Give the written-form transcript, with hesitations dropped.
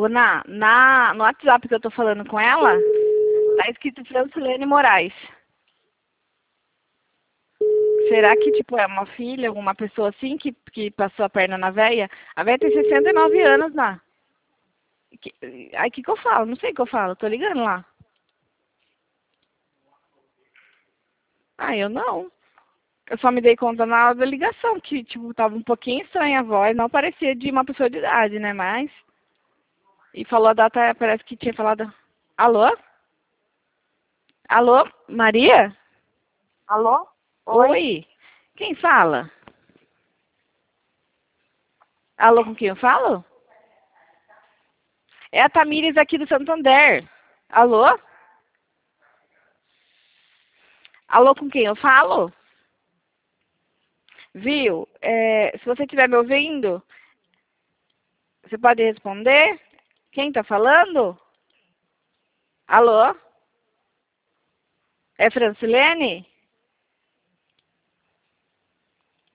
No WhatsApp que eu tô falando com ela, tá escrito Francilene Moraes. Será que, tipo, é uma filha, alguma pessoa assim que passou a perna na véia? A véia tem 69 anos, Ná. Aí, o que eu falo? Não sei o que eu falo. Tô ligando lá. Ah, eu não. Eu só me dei conta na hora da ligação que, tipo, tava um pouquinho estranha a voz. Não parecia de uma pessoa de idade, né? Mas... E falou a data, parece que tinha falado... Alô? Alô? Maria? Alô? Oi? Oi? Quem fala? Alô, com quem eu falo? É a Tamires aqui do Santander. Alô? Alô, com quem eu falo? Viu? Se você estiver me ouvindo, você pode responder? Quem tá falando? Alô? É Francilene?